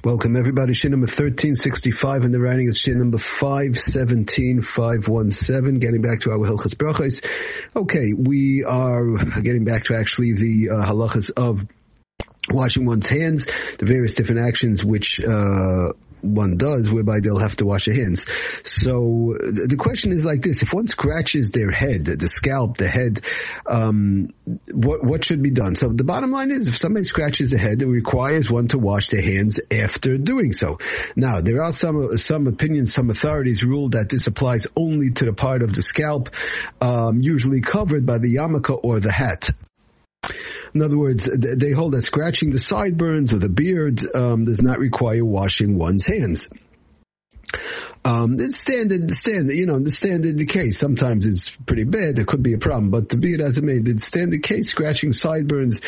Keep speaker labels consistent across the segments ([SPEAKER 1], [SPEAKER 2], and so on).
[SPEAKER 1] Welcome everybody. Shin number 1365 and the writing is Shin number 517517. Getting back to our Hilchas Brachos. Okay, we are getting back to actually the halachas of washing one's hands, the various different actions which one does whereby they'll have to wash their hands. So the question is like this: if one scratches their head, the scalp, the head, what should be done? So the bottom line is, if somebody scratches the head, it requires one to wash their hands after doing so. Now, there are some opinions, some authorities rule that this applies only to the part of the scalp usually covered by the yarmulke or the hat. In other words, they hold that scratching the sideburns or the beard does not require washing one's hands. It's standard case. Sometimes it's pretty bad. There could be a problem, but to be it as it may, the standard case, scratching sideburns,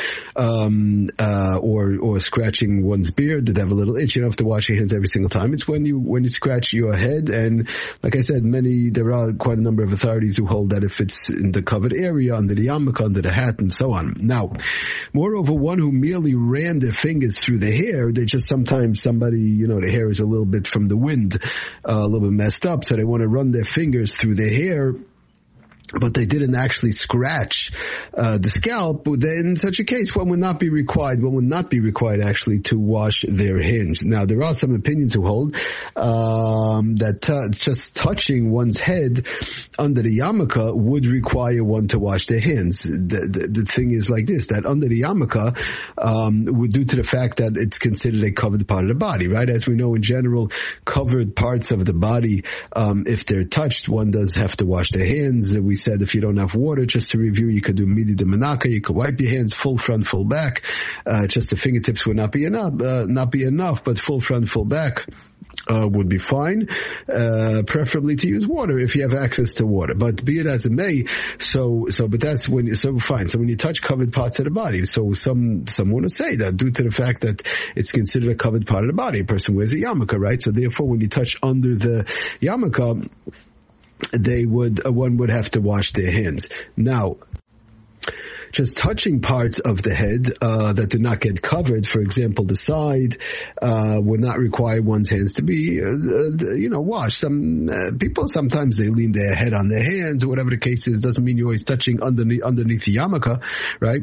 [SPEAKER 1] or scratching one's beard that have a little itch, you don't have to wash your hands every single time. It's when you scratch your head, and like I said, there are quite a number of authorities who hold that if it's in the covered area, under the yarmulke, under the hat, and so on. Now, moreover, one who merely ran their fingers through the hair, they just sometimes somebody, the hair is a little bit from the wind, a little bit messed up, so they want to run their fingers through their hair, but they didn't actually scratch the scalp. Then in such a case, one would not be required actually to wash their hands. Now, there are some opinions who hold that just touching one's head under the yarmulke would require one to wash their hands. The thing is like this, that under the yarmulke, due to the fact that it's considered a covered part of the body, right? As we know, in general, covered parts of the body, if they're touched, one does have to wash their hands. We said if you don't have water, just to review, you could do midi de menaka, you could wipe your hands full front, full back. Just the fingertips would not be enough, but full front, full back would be fine. Preferably to use water if you have access to water. But be it as it may, but that's fine. So when you touch covered parts of the body, so some want to say that due to the fact that it's considered a covered part of the body, a person wears a yarmulke, right? So therefore, when you touch under the yarmulke, one would have to wash their hands. Now, just touching parts of the head that do not get covered, for example, the side, would not require one's hands to be, washed. Some people, sometimes they lean their head on their hands, or whatever the case is. Doesn't mean you're always touching underneath the yarmulke, right?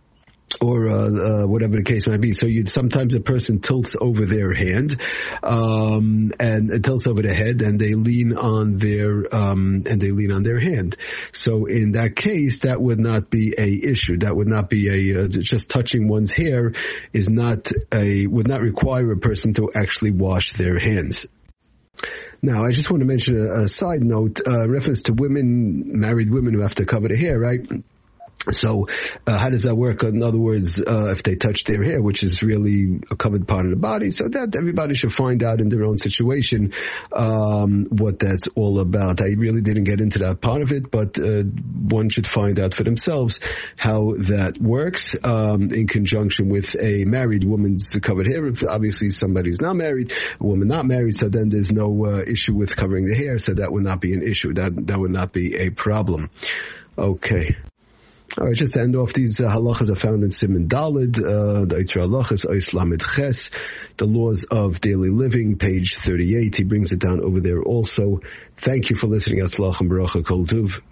[SPEAKER 1] Or whatever the case might be. So sometimes a person tilts over their hand, and it tilts over the head, and they lean on their hand. So in that case, that would not be a issue. That would not be just touching one's hair would not require a person to actually wash their hands. Now, I just want to mention a side note, reference to married women who have to cover their hair, right? So, how does that work? In other words, if they touch their hair, which is really a covered part of the body, so that everybody should find out in their own situation, what that's all about. I really didn't get into that part of it, but, one should find out for themselves how that works, in conjunction with a married woman's covered hair. If obviously somebody's not married, a woman not married, so then there's no, issue with covering the hair, so that would not be an issue. That would not be a problem. Okay. All right, just to end off, these halachas are found in Siman Daled, the Eitzra Halachas, Ois Lamed Ches, the laws of daily living, page 38. He brings it down over there also. Thank you for listening. Atzlach and Baruch Kol Tuv.